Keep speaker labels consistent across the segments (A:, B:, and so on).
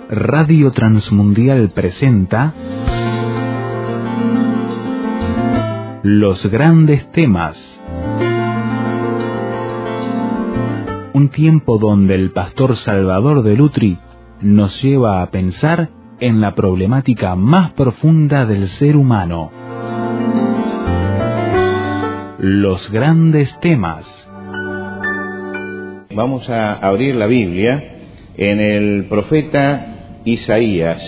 A: Radio Transmundial presenta Los Grandes Temas. Un tiempo donde el pastor Salvador de Lutri nos lleva a pensar en la problemática más profunda del ser humano. Los Grandes Temas.
B: Vamos a abrir la Biblia en el profeta Isaías,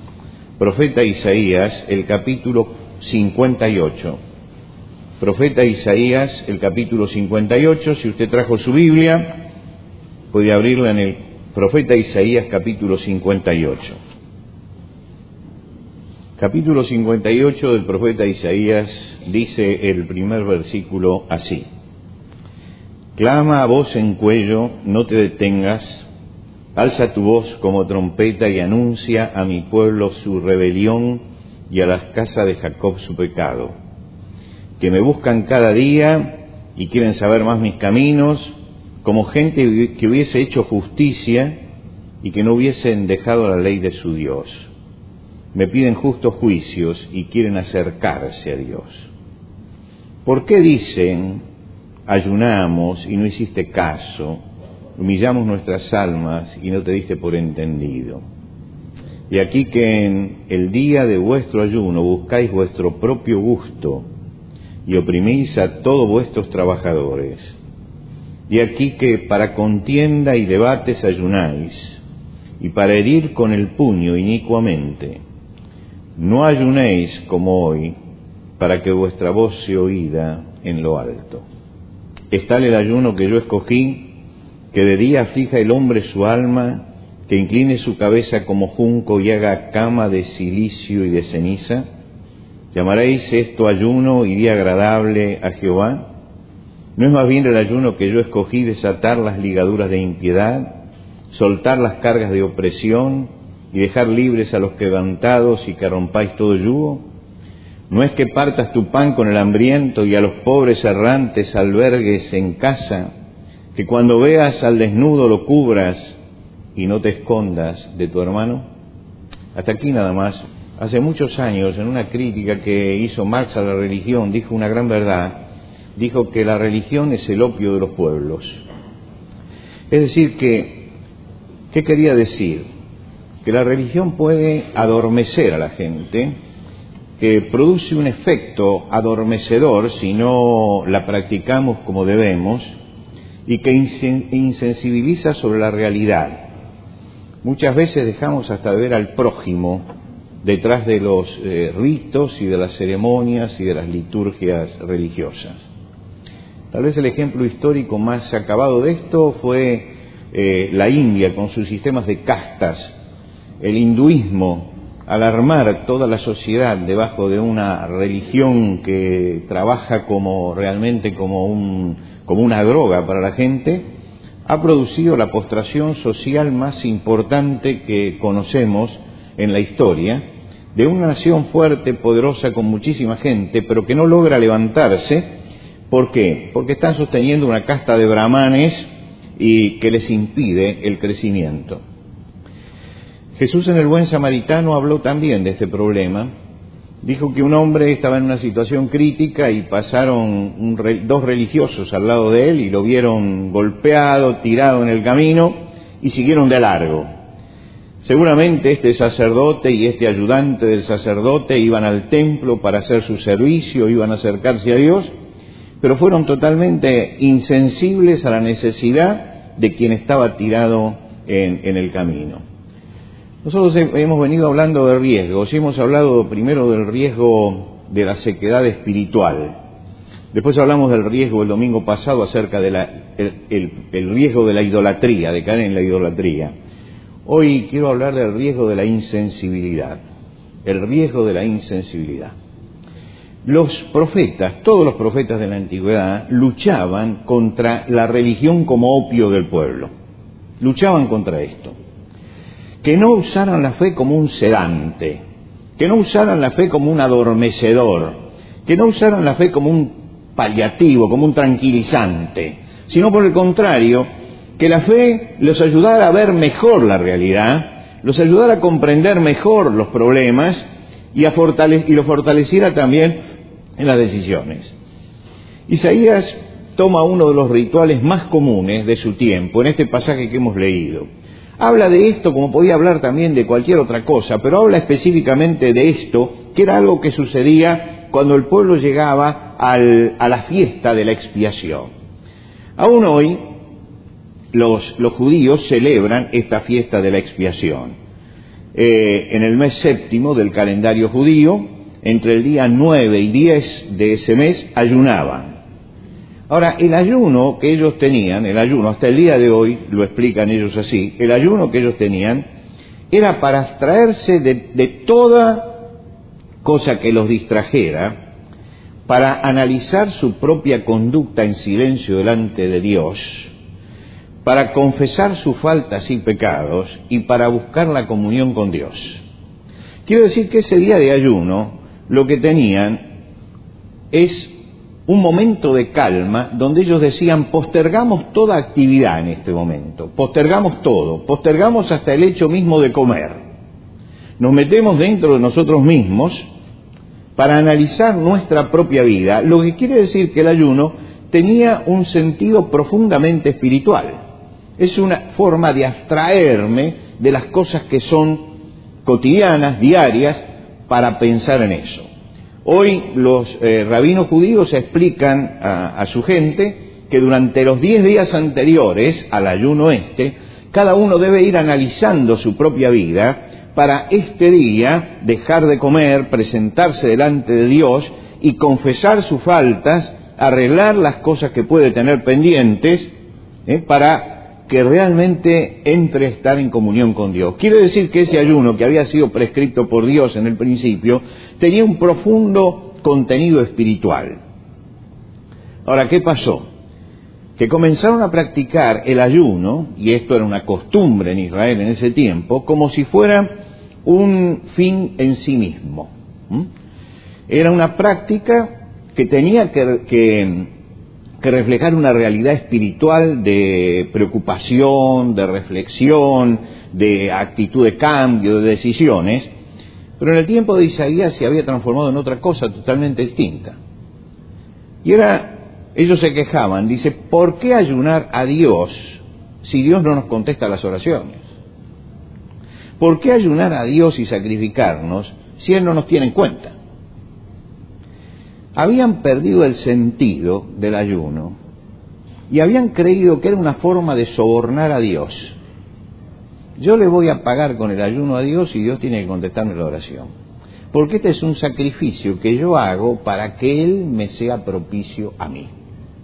B: el capítulo 58. Profeta Isaías, el capítulo 58. Si usted trajo su Biblia, puede abrirla en el profeta Isaías, capítulo 58. Capítulo 58 del profeta Isaías, dice el primer versículo así: Clama a voz en cuello, no te detengas, alza tu voz como trompeta y anuncia a mi pueblo su rebelión y a las casas de Jacob su pecado, que me buscan cada día y quieren saber más mis caminos, como gente que hubiese hecho justicia y que no hubiesen dejado la ley de su Dios. Me piden justos juicios y quieren acercarse a Dios. ¿Por qué dicen, ayunamos y no hiciste caso, humillamos nuestras almas y no te diste por entendido? Y aquí que en el día de vuestro ayuno buscáis vuestro propio gusto y oprimís a todos vuestros trabajadores. Y aquí que para contienda y debates ayunáis, y para herir con el puño inicuamente. No ayunéis como hoy, para que vuestra voz sea oída en lo alto. Es tal el ayuno que yo escogí, que de día aflija el hombre su alma, que incline su cabeza como junco y haga cama de cilicio y de ceniza. ¿Llamaréis esto ayuno y día agradable a Jehová? ¿No es más bien el ayuno que yo escogí desatar las ligaduras de impiedad, soltar las cargas de opresión y dejar libres a los quebrantados y que rompáis todo yugo? ¿No es que partas tu pan con el hambriento y a los pobres errantes albergues en casa, que cuando veas al desnudo lo cubras y no te escondas de tu hermano? Hasta aquí nada más. Hace muchos años, en una crítica que hizo Marx a la religión, dijo una gran verdad. Dijo que la religión es el opio de los pueblos. Es decir, ¿qué quería decir? Que la religión puede adormecer a la gente, que produce un efecto adormecedor si no la practicamos como debemos, y que insensibiliza sobre la realidad. Muchas veces dejamos hasta de ver al prójimo detrás de los ritos y de las ceremonias y de las liturgias religiosas. Tal vez el ejemplo histórico más acabado de esto fue la India con sus sistemas de castas. El hinduismo, al armar toda la sociedad debajo de una religión que trabaja realmente como una droga para la gente, ha producido la postración social más importante que conocemos en la historia, de una nación fuerte, poderosa, con muchísima gente, pero que no logra levantarse. ¿Por qué? Porque están sosteniendo una casta de brahmanes y que les impide el crecimiento. Jesús en el Buen Samaritano habló también de este problema. Dijo que un hombre estaba en una situación crítica y pasaron dos religiosos al lado de él y lo vieron golpeado, tirado en el camino y siguieron de largo. Seguramente este sacerdote y este ayudante del sacerdote iban al templo para hacer su servicio, iban a acercarse a Dios, pero fueron totalmente insensibles a la necesidad de quien estaba tirado en el camino. Nosotros hemos venido hablando de riesgos, y hemos hablado primero del riesgo de la sequedad espiritual. Después hablamos del riesgo el domingo pasado acerca de el riesgo de la idolatría, de caer en la idolatría. Hoy quiero hablar del riesgo de la insensibilidad, el riesgo de la insensibilidad. Los profetas, todos los profetas de la antigüedad, luchaban contra la religión como opio del pueblo. Luchaban contra esto. Que no usaran la fe como un sedante, que no usaran la fe como un adormecedor, que no usaran la fe como un paliativo, como un tranquilizante, sino por el contrario, que la fe les ayudara a ver mejor la realidad, los ayudara a comprender mejor los problemas y los fortaleciera también en las decisiones. Isaías toma uno de los rituales más comunes de su tiempo en este pasaje que hemos leído. Habla de esto como podía hablar también de cualquier otra cosa, pero habla específicamente de esto, que era algo que sucedía cuando el pueblo llegaba a la fiesta de la expiación. Aún hoy los judíos celebran esta fiesta de la expiación. En el mes séptimo del calendario judío, entre el día 9 y 10 de ese mes, ayunaban. Ahora, el ayuno que ellos tenían, hasta el día de hoy, lo explican ellos así, el ayuno que ellos tenían era para abstraerse de toda cosa que los distrajera, para analizar su propia conducta en silencio delante de Dios, para confesar sus faltas y pecados y para buscar la comunión con Dios. Quiero decir que ese día de ayuno lo que tenían es un momento de calma donde ellos decían: postergamos toda actividad en este momento, postergamos todo, postergamos hasta el hecho mismo de comer. Nos metemos dentro de nosotros mismos para analizar nuestra propia vida, lo que quiere decir que el ayuno tenía un sentido profundamente espiritual. Es una forma de abstraerme de las cosas que son cotidianas, diarias, para pensar en eso. Hoy los rabinos judíos explican a su gente que durante los 10 días anteriores al ayuno cada uno debe ir analizando su propia vida para este día dejar de comer, presentarse delante de Dios y confesar sus faltas, arreglar las cosas que puede tener pendientes, para que realmente entre a estar en comunión con Dios. Quiere decir que ese ayuno que había sido prescrito por Dios en el principio tenía un profundo contenido espiritual. Ahora, ¿qué pasó? Que comenzaron a practicar el ayuno, y esto era una costumbre en Israel en ese tiempo, como si fuera un fin en sí mismo. Era una práctica que tenía que reflejar una realidad espiritual de preocupación, de reflexión, de actitud de cambio, de decisiones, pero en el tiempo de Isaías se había transformado en otra cosa totalmente distinta. Y ellos se quejaban, dice: ¿por qué ayunar a Dios si Dios no nos contesta las oraciones? ¿Por qué ayunar a Dios y sacrificarnos si Él no nos tiene en cuenta? Habían perdido el sentido del ayuno y habían creído que era una forma de sobornar a Dios. Yo le voy a pagar con el ayuno a Dios y Dios tiene que contestarme la oración, porque este es un sacrificio que yo hago para que Él me sea propicio a mí.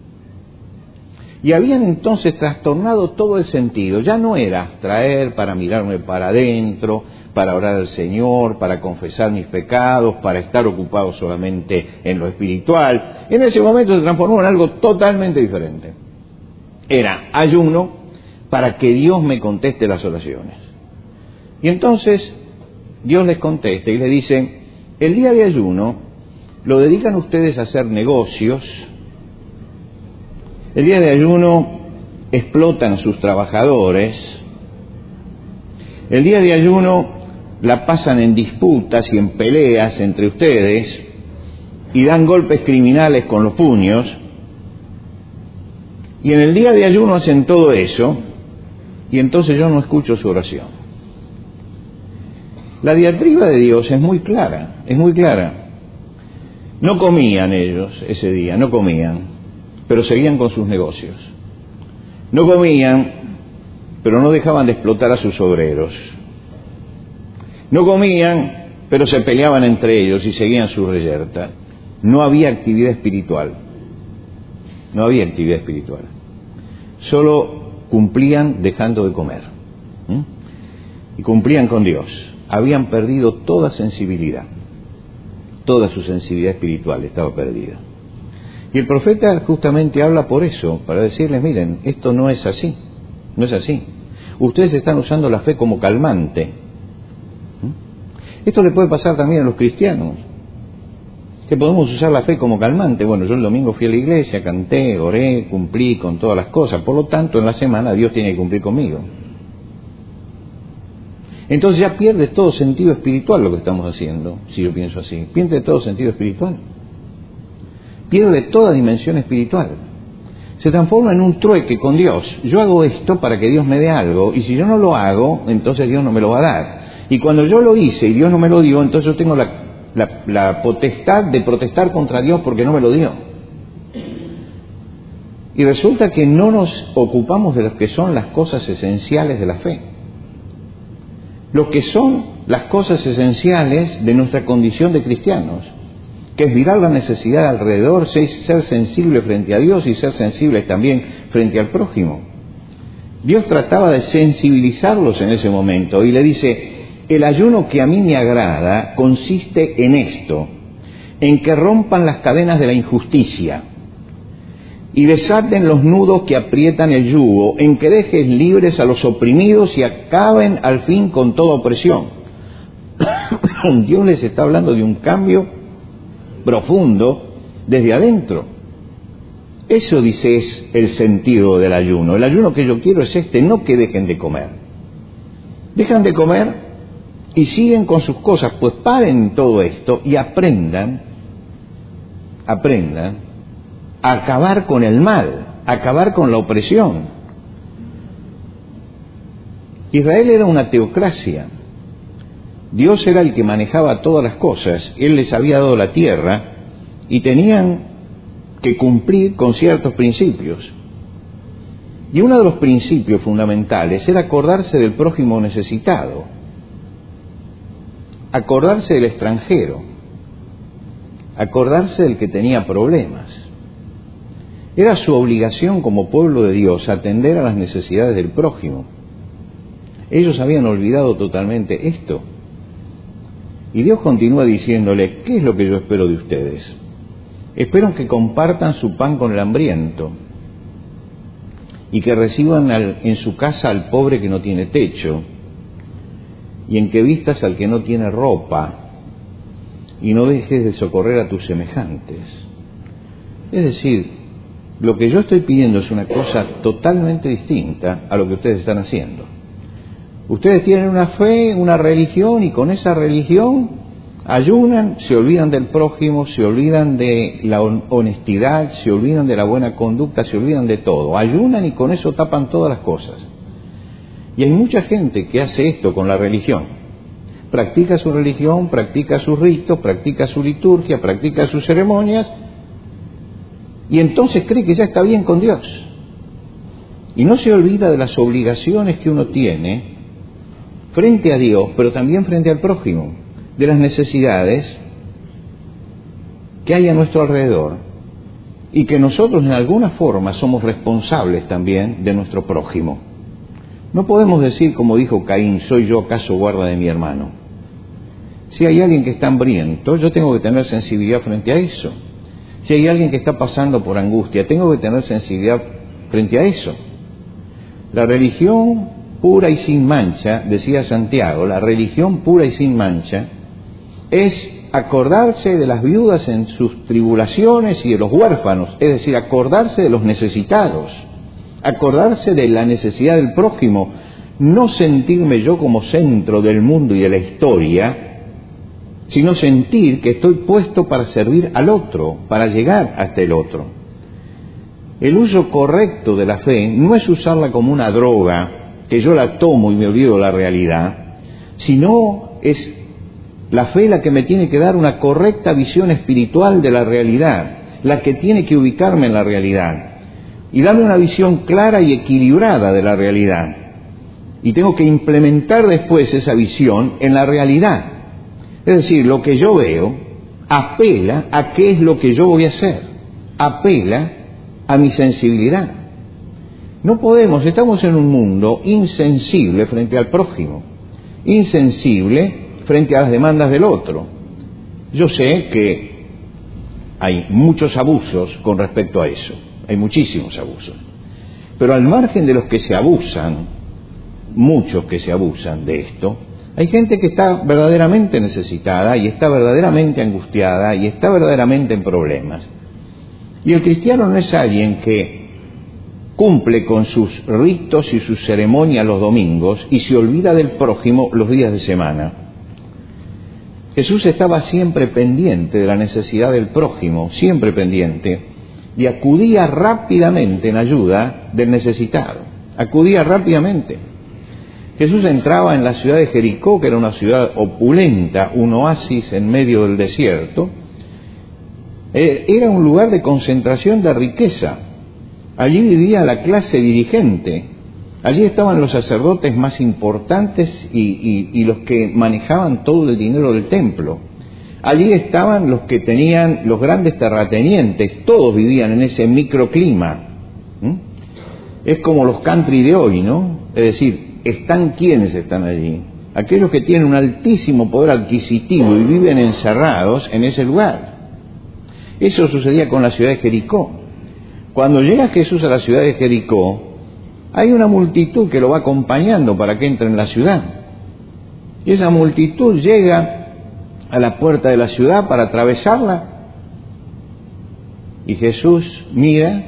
B: Y habían entonces trastornado todo el sentido. Ya no era traer para mirarme para adentro, para orar al Señor, para confesar mis pecados, para estar ocupado solamente en lo espiritual. En ese momento se transformó en algo totalmente diferente. Era ayuno para que Dios me conteste las oraciones. Y entonces Dios les contesta y les dice: el día de ayuno lo dedican ustedes a hacer negocios. El día de ayuno explotan a sus trabajadores. El día de ayuno la pasan en disputas y en peleas entre ustedes y dan golpes criminales con los puños. Y en el día de ayuno hacen todo eso y entonces yo no escucho su oración. La diatriba de Dios es muy clara, es muy clara. No comían ellos ese día, no comían, pero seguían con sus negocios. No comían, pero no dejaban de explotar a sus obreros. No comían, pero se peleaban entre ellos y seguían su reyerta. No había actividad espiritual. No había actividad espiritual. Solo cumplían dejando de comer. Y cumplían con Dios. Habían perdido toda sensibilidad. Toda su sensibilidad espiritual estaba perdida. Y el profeta justamente habla por eso, para decirles: miren, esto no es así, no es así. Ustedes están usando la fe como calmante. Esto le puede pasar también a los cristianos, que podemos usar la fe como calmante. Bueno, yo el domingo fui a la iglesia, canté, oré, cumplí con todas las cosas, por lo tanto en la semana Dios tiene que cumplir conmigo. Entonces ya pierde todo sentido espiritual lo que estamos haciendo, si yo pienso así. Pierde todo sentido espiritual. Pierde toda dimensión espiritual. Se transforma en un trueque con Dios. Yo hago esto para que Dios me dé algo, y si yo no lo hago, entonces Dios no me lo va a dar. Y cuando yo lo hice y Dios no me lo dio, entonces yo tengo la potestad de protestar contra Dios porque no me lo dio. Y resulta que no nos ocupamos de lo que son las cosas esenciales de la fe. Lo que son las cosas esenciales de nuestra condición de cristianos, que es mirar la necesidad alrededor, ser sensible frente a Dios y ser sensibles también frente al prójimo. Dios trataba de sensibilizarlos en ese momento y le dice: el ayuno que a mí me agrada consiste en esto, en que rompan las cadenas de la injusticia y desaten los nudos que aprietan el yugo, en que dejes libres a los oprimidos y acaben al fin con toda opresión. Dios les está hablando de un cambio profundo desde adentro. Eso, dice, es el sentido del ayuno. El ayuno que yo quiero es este, no que dejen de comer. Dejan de comer y siguen con sus cosas, pues paren todo esto y aprendan a acabar con el mal, a acabar con la opresión. Israel era una teocracia. Dios era el que manejaba todas las cosas, Él les había dado la tierra y tenían que cumplir con ciertos principios. Y uno de los principios fundamentales era acordarse del prójimo necesitado, acordarse del extranjero, acordarse del que tenía problemas. Era su obligación como pueblo de Dios atender a las necesidades del prójimo. Ellos habían olvidado totalmente esto. Y Dios continúa diciéndole: ¿qué es lo que yo espero de ustedes? Espero que compartan su pan con el hambriento y que reciban en su casa al pobre que no tiene techo, y en que vistas al que no tiene ropa, y no dejes de socorrer a tus semejantes. Es decir, lo que yo estoy pidiendo es una cosa totalmente distinta a lo que ustedes están haciendo. Ustedes tienen una fe, una religión, y con esa religión ayunan, se olvidan del prójimo, se olvidan de la honestidad, se olvidan de la buena conducta, se olvidan de todo. Ayunan y con eso tapan todas las cosas. Y hay mucha gente que hace esto con la religión. Practica su religión, practica sus ritos, practica su liturgia, practica sus ceremonias, y entonces cree que ya está bien con Dios. Y no se olvida de las obligaciones que uno tiene frente a Dios, pero también frente al prójimo, de las necesidades que hay a nuestro alrededor, y que nosotros en alguna forma somos responsables también de nuestro prójimo. No podemos decir, como dijo Caín: ¿soy yo acaso guarda de mi hermano? Si hay alguien que está hambriento, yo tengo que tener sensibilidad frente a eso. Si hay alguien que está pasando por angustia, tengo que tener sensibilidad frente a eso. La religión pura y sin mancha, decía Santiago, la religión pura y sin mancha es acordarse de las viudas en sus tribulaciones y de los huérfanos, es decir, acordarse de los necesitados, acordarse de la necesidad del prójimo, no sentirme yo como centro del mundo y de la historia, sino sentir que estoy puesto para servir al otro, para llegar hasta el otro. El uso correcto de la fe no es usarla como una droga, que yo la tomo y me olvido de la realidad, sino es la fe la que me tiene que dar una correcta visión espiritual de la realidad, la que tiene que ubicarme en la realidad y darme una visión clara y equilibrada de la realidad. Y tengo que implementar después esa visión en la realidad. Es decir, lo que yo veo apela a qué es lo que yo voy a hacer, apela a mi sensibilidad. No podemos, estamos en un mundo insensible frente al prójimo, insensible frente a las demandas del otro. Yo sé que hay muchos abusos con respecto a eso, hay muchísimos abusos, pero al margen de los que se abusan, muchos que se abusan de esto, hay gente que está verdaderamente necesitada y está verdaderamente angustiada y está verdaderamente en problemas. Y el cristiano no es alguien que cumple con sus ritos y sus ceremonias los domingos y se olvida del prójimo los días de semana. Jesús estaba siempre pendiente de la necesidad del prójimo, siempre pendiente, y acudía rápidamente en ayuda del necesitado. Acudía rápidamente. Jesús entraba en la ciudad de Jericó, que era una ciudad opulenta, un oasis en medio del desierto. Era un lugar de concentración de riqueza. Allí vivía la clase dirigente. Allí estaban los sacerdotes más importantes y los que manejaban todo el dinero del templo. Allí estaban los que tenían los grandes terratenientes. Todos vivían en ese microclima. Es como los country de hoy, ¿no? Es decir, ¿quiénes están allí? Aquellos que tienen un altísimo poder adquisitivo y viven encerrados en ese lugar. Eso sucedía con la ciudad de Jericó. Cuando llega Jesús a la ciudad de Jericó, hay una multitud que lo va acompañando para que entre en la ciudad. Y esa multitud llega a la puerta de la ciudad para atravesarla. Y Jesús mira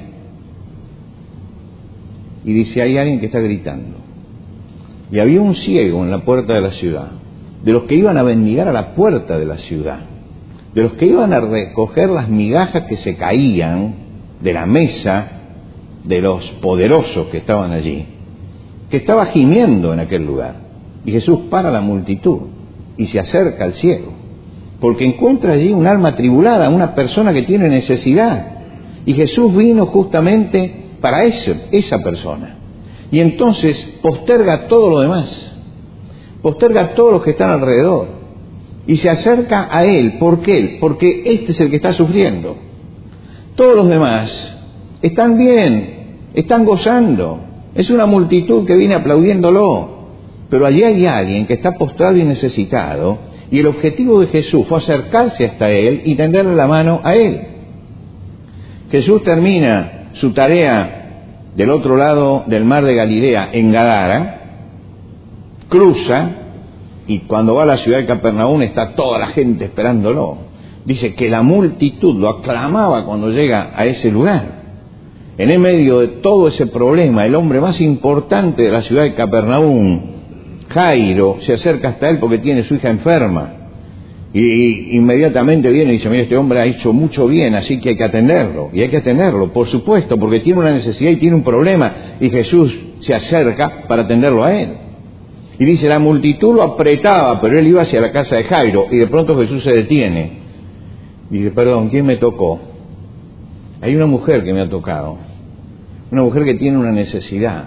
B: y dice, hay alguien que está gritando. Y había un ciego en la puerta de la ciudad, de los que iban a mendigar a la puerta de la ciudad, de los que iban a recoger las migajas que se caían de la mesa de los poderosos que estaban allí, que estaba gimiendo en aquel lugar. Y Jesús para la multitud y se acerca al ciego, porque encuentra allí un alma atribulada, una persona que tiene necesidad. Y Jesús vino justamente para esa persona. Y entonces posterga todo lo demás, posterga a todos los que están alrededor y se acerca a él. ¿Por qué? Porque este es el que está sufriendo. Todos los demás están bien, están gozando. Es una multitud que viene aplaudiéndolo. Pero allí hay alguien que está postrado y necesitado, y el objetivo de Jesús fue acercarse hasta él y tenderle la mano a él. Jesús termina su tarea del otro lado del mar de Galilea, en Gadara, cruza, y cuando va a la ciudad de Capernaum está toda la gente esperándolo. Dice que la multitud lo aclamaba cuando llega a ese lugar. En el medio de todo ese problema, el hombre más importante de la ciudad de Capernaum, Jairo, se acerca hasta él porque tiene su hija enferma. Y inmediatamente viene y dice, mira, este hombre ha hecho mucho bien, así que hay que atenderlo. Y hay que atenderlo, por supuesto, porque tiene una necesidad y tiene un problema. Y Jesús se acerca para atenderlo a él. Y dice, la multitud lo apretaba, pero él iba hacia la casa de Jairo. Y de pronto Jesús se detiene. Y dice, perdón, ¿quién me tocó? Hay una mujer que me ha tocado. Una mujer que tiene una necesidad.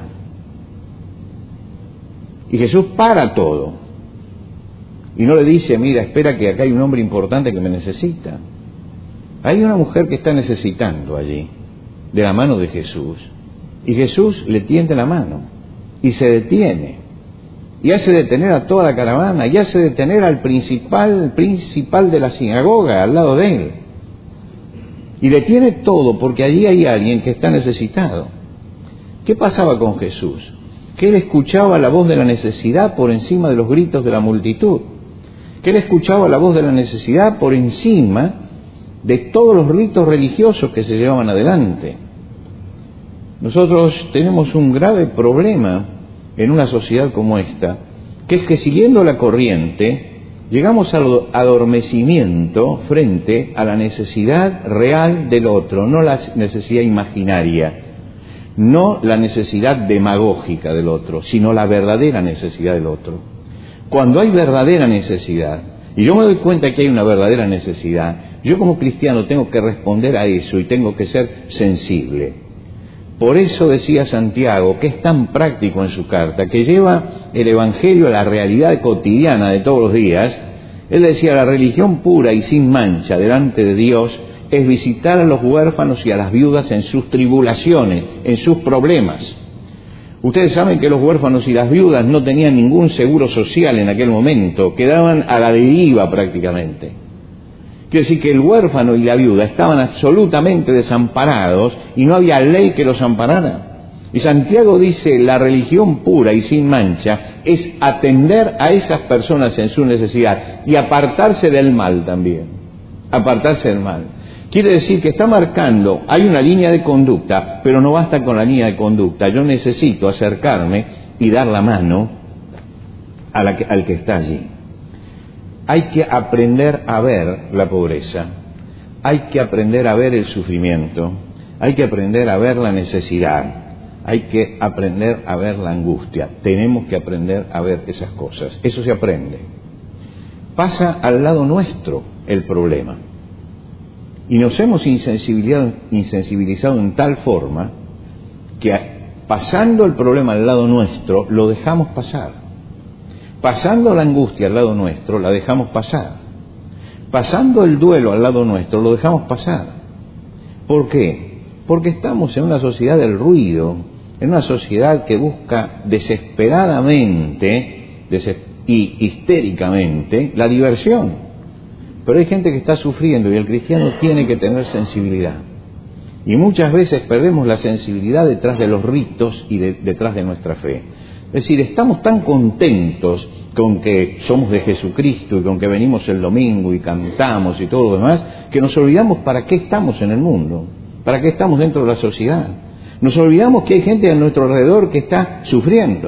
B: Y Jesús para todo. Y no le dice, mira, espera que acá hay un hombre importante que me necesita. Hay una mujer que está necesitando allí, de la mano de Jesús. Y Jesús le tiende la mano y se detiene. Y hace detener a toda la caravana, y hace detener al principal de la sinagoga al lado de él. Y detiene todo porque allí hay alguien que está necesitado. ¿Qué pasaba con Jesús? Que él escuchaba la voz de la necesidad por encima de los gritos de la multitud. Que él escuchaba la voz de la necesidad por encima de todos los ritos religiosos que se llevaban adelante. Nosotros tenemos un grave problema en una sociedad como esta, que es que siguiendo la corriente llegamos al adormecimiento frente a la necesidad real del otro, no la necesidad imaginaria, no la necesidad demagógica del otro, sino la verdadera necesidad del otro. Cuando hay verdadera necesidad, y yo me doy cuenta que hay una verdadera necesidad, yo como cristiano tengo que responder a eso y tengo que ser sensible. Por eso decía Santiago, que es tan práctico en su carta, que lleva el Evangelio a la realidad cotidiana de todos los días. Él decía, la religión pura y sin mancha delante de Dios es visitar a los huérfanos y a las viudas en sus tribulaciones, en sus problemas. Ustedes saben que los huérfanos y las viudas no tenían ningún seguro social en aquel momento, quedaban a la deriva prácticamente. Quiere decir que el huérfano y la viuda estaban absolutamente desamparados y no había ley que los amparara. Y Santiago dice, la religión pura y sin mancha es atender a esas personas en su necesidad y apartarse del mal también. Apartarse del mal. Quiere decir que está marcando, hay una línea de conducta, pero no basta con la línea de conducta. Yo necesito acercarme y dar la mano al que está allí. Hay que aprender a ver la pobreza, hay que aprender a ver el sufrimiento, hay que aprender a ver la necesidad, hay que aprender a ver la angustia. Tenemos que aprender a ver esas cosas. Eso se aprende. Pasa al lado nuestro el problema. Y nos hemos insensibilizado en tal forma que pasando el problema al lado nuestro, lo dejamos pasar. Pasando la angustia al lado nuestro, la dejamos pasar. Pasando el duelo al lado nuestro, lo dejamos pasar. ¿Por qué? Porque estamos en una sociedad del ruido, en una sociedad que busca desesperadamente y histéricamente la diversión. Pero hay gente que está sufriendo y el cristiano tiene que tener sensibilidad. Y muchas veces perdemos la sensibilidad detrás de los ritos y detrás de nuestra fe. Es decir, estamos tan contentos con que somos de Jesucristo y con que venimos el domingo y cantamos y todo lo demás, que nos olvidamos para qué estamos en el mundo, para qué estamos dentro de la sociedad. Nos olvidamos que hay gente a nuestro alrededor que está sufriendo.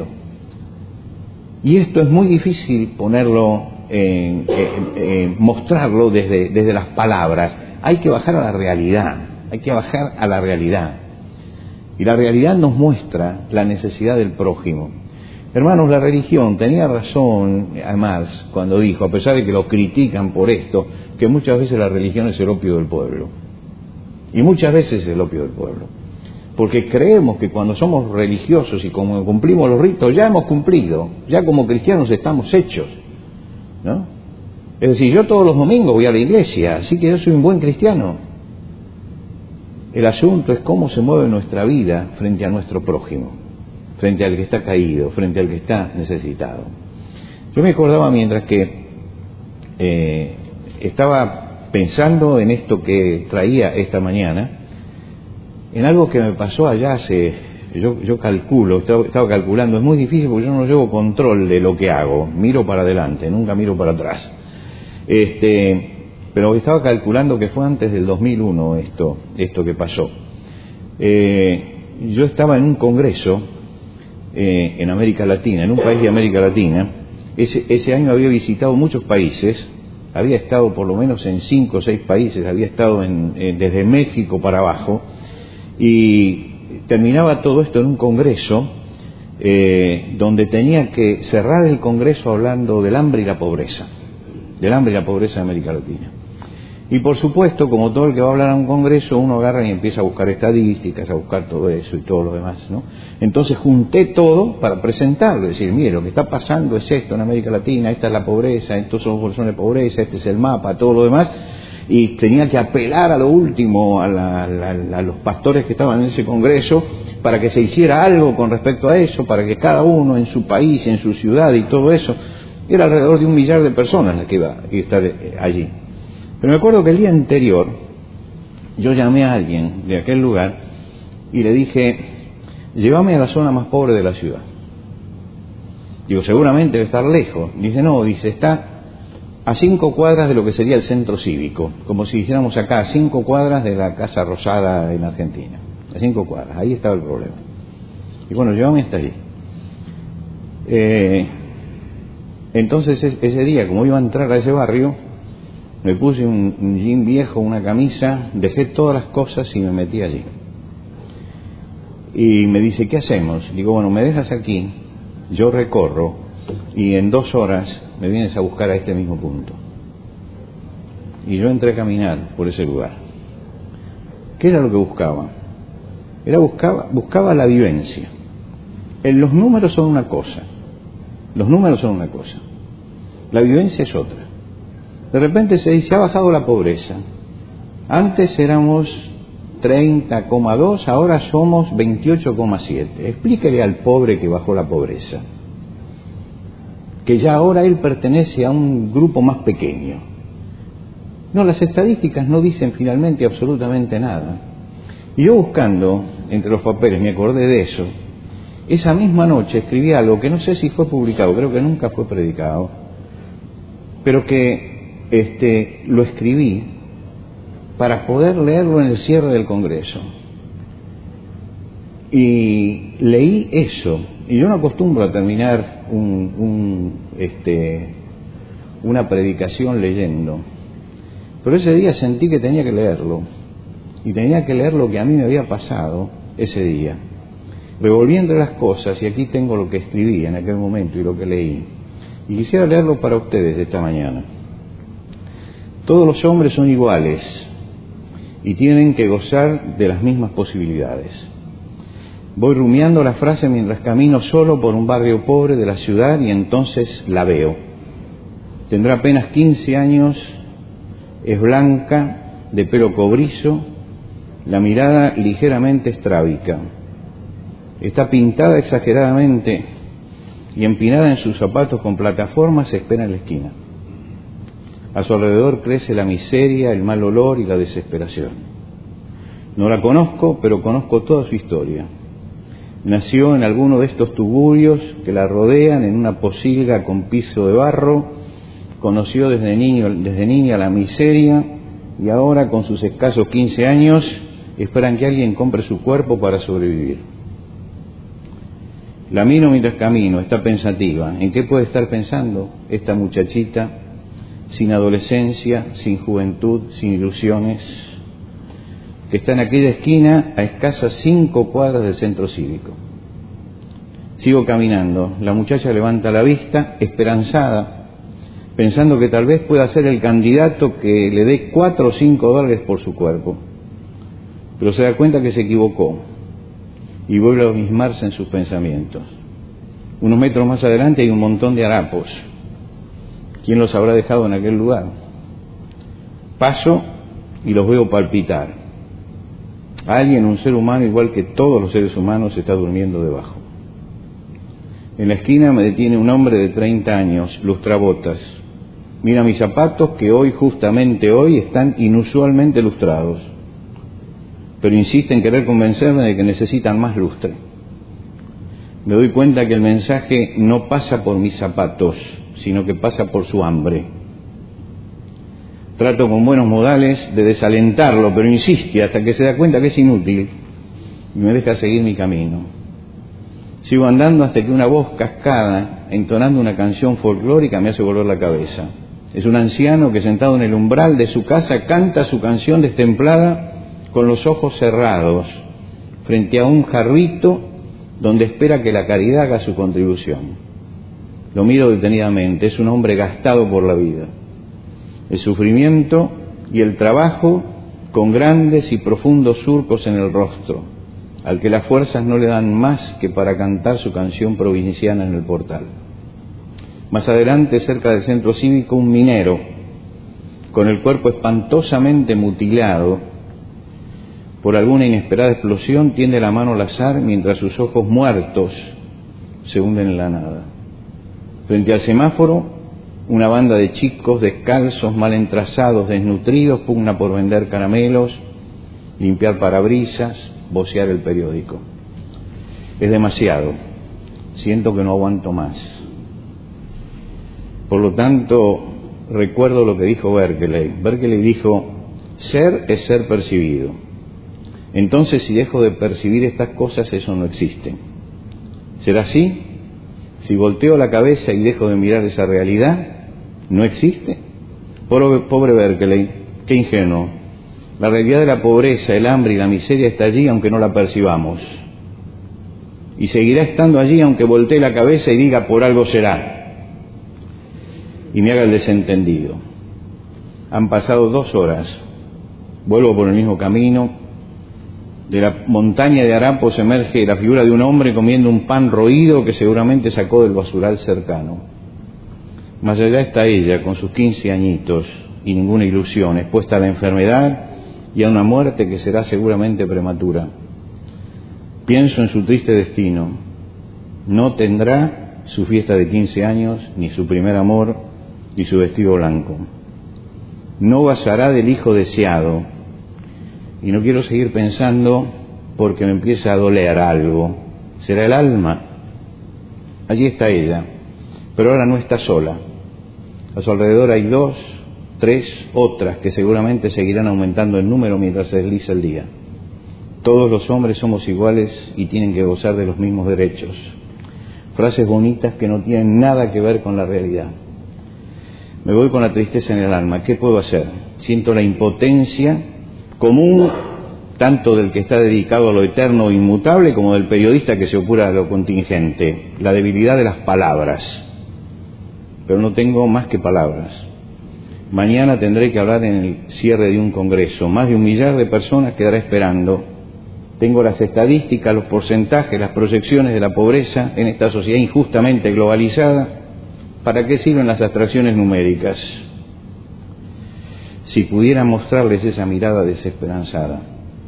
B: Y esto es muy difícil ponerlo, mostrarlo desde las palabras. Hay que bajar a la realidad, hay que bajar a la realidad. Y la realidad nos muestra la necesidad del prójimo. Hermanos, la religión tenía razón, además, cuando dijo, a pesar de que lo critican por esto, que muchas veces la religión es el opio del pueblo. Y muchas veces es el opio del pueblo. Porque creemos que cuando somos religiosos y como cumplimos los ritos, ya hemos cumplido, ya como cristianos estamos hechos, ¿no? Es decir, yo todos los domingos voy a la iglesia, así que yo soy un buen cristiano. El asunto es cómo se mueve nuestra vida frente a nuestro prójimo, frente al que está caído, frente al que está necesitado. Yo me acordaba mientras que estaba pensando en esto que traía esta mañana, en algo que me pasó allá hace, yo calculo, estaba calculando, es muy difícil porque yo no llevo control de lo que hago, miro para adelante, nunca miro para atrás. Pero estaba calculando que fue antes del 2001 esto que pasó. Yo estaba en un congreso en América Latina, en un país de América Latina. Ese año había visitado muchos países, había estado por lo menos en 5 o 6 países, había estado desde México para abajo, y terminaba todo esto en un congreso donde tenía que cerrar el congreso hablando del hambre y la pobreza, de América Latina. Y por supuesto, como todo el que va a hablar a un congreso, uno agarra y empieza a buscar estadísticas, a buscar todo eso y todo lo demás, ¿no? Entonces junté todo para presentarlo, decir, mire, lo que está pasando es esto en América Latina, esta es la pobreza, estos son los bolsones de pobreza, este es el mapa, todo lo demás, y tenía que apelar a lo último a los pastores que estaban en ese congreso para que se hiciera algo con respecto a eso, para que cada uno en su país, en su ciudad y todo eso, era alrededor de 1 millar de personas las que iba a estar allí. Pero me acuerdo que el día anterior yo llamé a alguien de aquel lugar y le dije, llévame a la zona más pobre de la ciudad. Digo, seguramente debe estar lejos. Dice, no, está a 5 cuadras de lo que sería el centro cívico, como si dijéramos acá, a 5 cuadras de la Casa Rosada en Argentina. A 5 cuadras, ahí estaba el problema. Y bueno, llévame hasta allí. Entonces ese día, como iba a entrar a ese barrio, me puse un jean viejo, una camisa, dejé todas las cosas y me metí allí. Y me dice, ¿qué hacemos? Digo, bueno, me dejas aquí, yo recorro y en 2 horas me vienes a buscar a este mismo punto. Y yo entré a caminar por ese lugar. ¿Qué era lo que buscaba? Buscaba la vivencia. Los números son una cosa. La vivencia es otra. De repente se dice, ha bajado la pobreza. Antes éramos 30,2, ahora somos 28,7. Explíquele al pobre que bajó la pobreza, que ya ahora él pertenece a un grupo más pequeño. No, las estadísticas no dicen finalmente absolutamente nada. Y yo buscando entre los papeles me acordé de eso. Esa misma noche escribí algo que no sé si fue publicado, creo que nunca fue predicado, pero que lo escribí para poder leerlo en el cierre del Congreso. Y leí eso, y yo no acostumbro a terminar una predicación leyendo, pero ese día sentí que tenía que leerlo, y tenía que leer lo que a mí me había pasado ese día. Revolví entre las cosas, y aquí tengo lo que escribí en aquel momento y lo que leí, y quisiera leerlo para ustedes esta mañana. Todos los hombres son iguales y tienen que gozar de las mismas posibilidades. Voy rumiando la frase mientras camino solo por un barrio pobre de la ciudad y entonces la veo. Tendrá apenas 15 años, es blanca, de pelo cobrizo, la mirada ligeramente estrábica. Está pintada exageradamente y empinada en sus zapatos con plataformas se espera en la esquina. A su alrededor crece la miseria, el mal olor y la desesperación. No la conozco, pero conozco toda su historia. Nació en alguno de estos tugurios que la rodean en una posilga con piso de barro. Conoció desde niña la miseria y ahora, con sus escasos 15 años, esperan que alguien compre su cuerpo para sobrevivir. La miro mientras camino, está pensativa. ¿En qué puede estar pensando esta muchachita, sin adolescencia, sin juventud, sin ilusiones, que está en aquella esquina a escasas 5 cuadras del centro cívico? Sigo caminando. La muchacha levanta la vista, esperanzada, pensando que tal vez pueda ser el candidato que le dé 4 o 5 dólares por su cuerpo. Pero se da cuenta que se equivocó y vuelve a abismarse en sus pensamientos. Unos metros más adelante hay un montón de harapos. ¿Quién los habrá dejado en aquel lugar? Paso y los veo palpitar. Alguien, un ser humano igual que todos los seres humanos, está durmiendo debajo. En la esquina me detiene un hombre de 30 años, lustrabotas. Mira mis zapatos que justamente hoy, están inusualmente lustrados. Pero insiste en querer convencerme de que necesitan más lustre. Me doy cuenta que el mensaje no pasa por mis zapatos, sino que pasa por su hambre. Trato con buenos modales de desalentarlo, pero insiste hasta que se da cuenta que es inútil y me deja seguir mi camino. Sigo andando hasta que una voz cascada, entonando una canción folclórica, me hace volver la cabeza. Es un anciano que, sentado en el umbral de su casa, canta su canción destemplada con los ojos cerrados, frente a un jarrito donde espera que la caridad haga su contribución. Lo miro detenidamente. Es un hombre gastado por la vida, el sufrimiento y el trabajo, con grandes y profundos surcos en el rostro, al que las fuerzas no le dan más que para cantar su canción provinciana en el portal. Más adelante, cerca del centro cívico, un minero, con el cuerpo espantosamente mutilado por alguna inesperada explosión, tiende la mano al azar mientras sus ojos muertos se hunden en la nada. Frente al semáforo, una banda de chicos descalzos, mal entrazados, desnutridos, pugna por vender caramelos, limpiar parabrisas, vocear el periódico. Es demasiado. Siento que no aguanto más. Por lo tanto, recuerdo lo que dijo Berkeley. Berkeley dijo: ser es ser percibido. Entonces, si dejo de percibir estas cosas, eso no existe. ¿Será así? Si volteo la cabeza y dejo de mirar esa realidad, ¿no existe? Pobre Berkeley, qué ingenuo. La realidad de la pobreza, el hambre y la miseria está allí aunque no la percibamos. Y seguirá estando allí aunque voltee la cabeza y diga: por algo será. Y me haga el desentendido. Han pasado 2 horas. Vuelvo por el mismo camino. De la montaña de harapos emerge la figura de un hombre comiendo un pan roído que seguramente sacó del basural cercano. Más allá está ella, con sus 15 añitos y ninguna ilusión, expuesta a la enfermedad y a una muerte que será seguramente prematura. Pienso en su triste destino. No tendrá su fiesta de 15 años, ni su primer amor, ni su vestido blanco. No gozará del hijo deseado. Y no quiero seguir pensando porque me empieza a doler algo. ¿Será el alma? Allí está ella, pero ahora no está sola. A su alrededor hay 2 3 otras que seguramente seguirán aumentando en número mientras se desliza el día. Todos los hombres somos iguales y tienen que gozar de los mismos derechos. Frases bonitas que no tienen nada que ver con la realidad. Me voy con la tristeza en el alma. ¿Qué puedo hacer? Siento la impotencia común tanto del que está dedicado a lo eterno e inmutable como del periodista que se opone a lo contingente. La debilidad de las palabras. Pero no tengo más que palabras. Mañana tendré que hablar en el cierre de un congreso. Más de 1 millar de personas quedará esperando. Tengo las estadísticas, los porcentajes, las proyecciones de la pobreza en esta sociedad injustamente globalizada. ¿Para qué sirven las abstracciones numéricas? Si pudiera mostrarles esa mirada desesperanzada,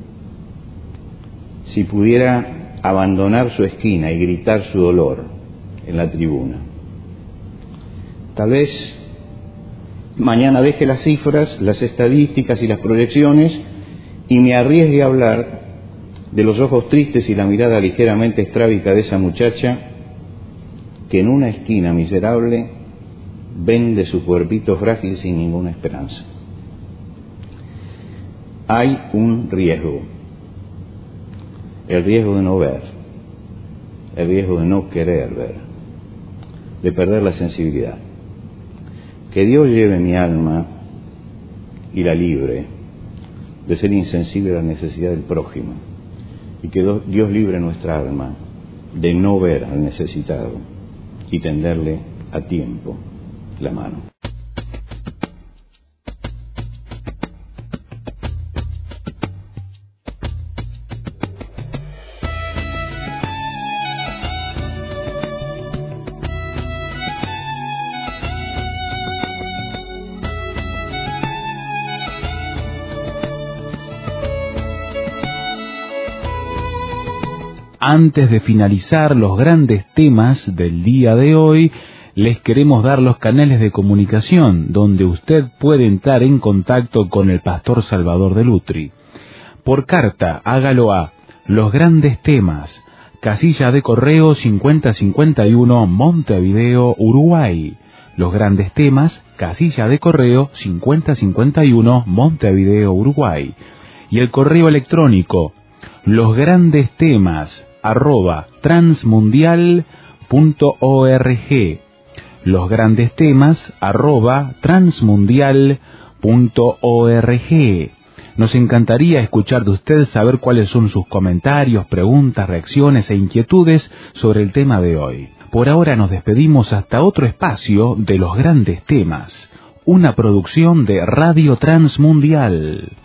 B: si pudiera abandonar su esquina y gritar su dolor en la tribuna. Tal vez mañana deje las cifras, las estadísticas y las proyecciones y me arriesgue a hablar de los ojos tristes y la mirada ligeramente estrábica de esa muchacha que en una esquina miserable vende su cuerpito frágil sin ninguna esperanza. Hay un riesgo, el riesgo de no ver, el riesgo de no querer ver, de perder la sensibilidad. Que Dios lleve mi alma y la libre de ser insensible a la necesidad del prójimo, y que Dios libre nuestra alma de no ver al necesitado y tenderle a tiempo la mano.
A: Antes de finalizar los grandes temas del día de hoy, les queremos dar los canales de comunicación donde usted puede entrar en contacto con el pastor Salvador de Lutri. Por carta, hágalo a Los Grandes Temas, casilla de correo 5051, Montevideo, Uruguay. Los Grandes Temas, casilla de correo 5051, Montevideo, Uruguay. Y el correo electrónico losgrandestemas@transmundial.org. losgrandestemas@transmundial.org. Nos encantaría escuchar de usted, saber cuáles son sus comentarios, preguntas, reacciones e inquietudes sobre el tema de hoy. Por ahora nos despedimos hasta otro espacio de Los Grandes Temas, una producción de Radio Transmundial.